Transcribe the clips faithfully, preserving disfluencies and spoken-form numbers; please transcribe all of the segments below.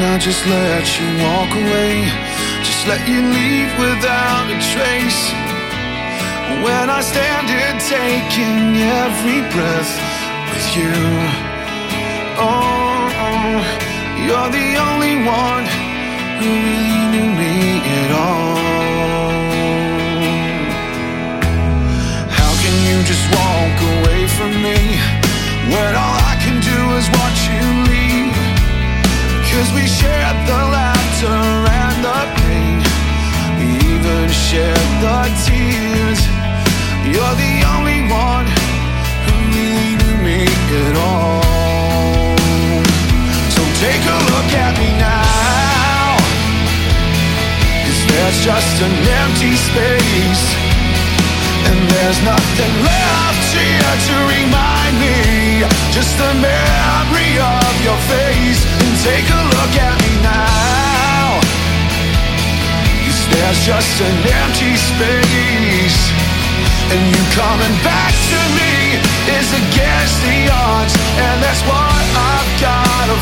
I just let you walk away, just let you leave without a trace. When I stand here taking every breath with you, oh, you're the only one who really knew me at all. How can you just walk away from me when all I can do is watch you leave? 'Cause we shared the laughter and the pain, we even shared the tears. You're the only one who really knew me at all. So take a look at me now, 'cause there's just an empty space, and there's nothing left here to remind me, just the memory of your face. And take a look at me now, 'cause there's just an empty space, and you coming back to me is against the odds, and that's what I've gotta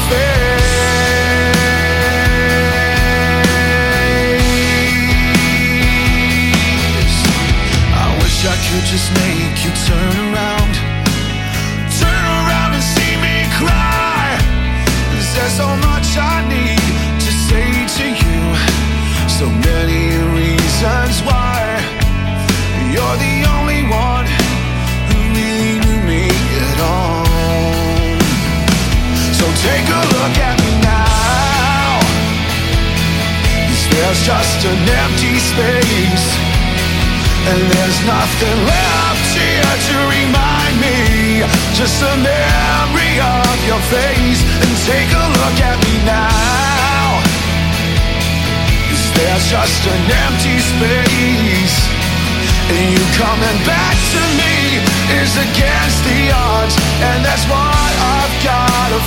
face. I wish I could just make you turn around, turn around and see me cry. 'Cause there's so much I need to say to you, so many reasons why. You're the only one who really knew me at all. So take a look at me now, 'cause there's just an empty space, and there's nothing left here to remind me, just a memory of your face. And take a look at me now, 'cause there's just an empty space, and you coming back to me is against the odds, and that's what I've gotta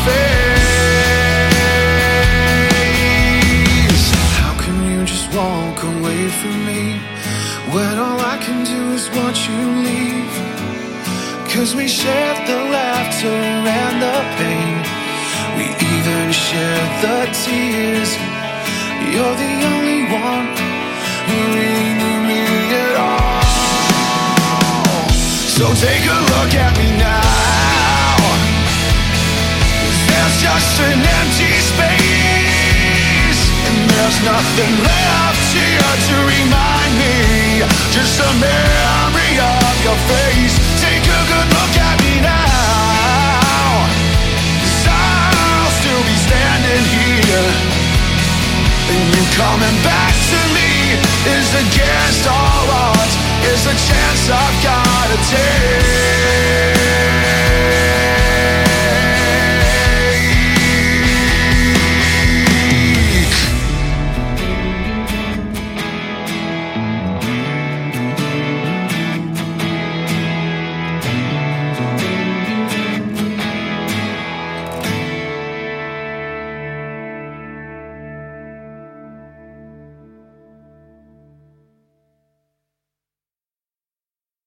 face. How can you just walk away from me when all I can do is watch you leave? 'Cause we shared the laughter and the pain, we even shared the tears. You're the only one who really knew me at all. So take a look at me now, 'cause there's just an empty space, and there's nothing left here to remind me, just a memory of your face. Take a good look at me now, 'cause I'll still be standing here, and you coming back to me is against all odds, is a chance I've gotta take.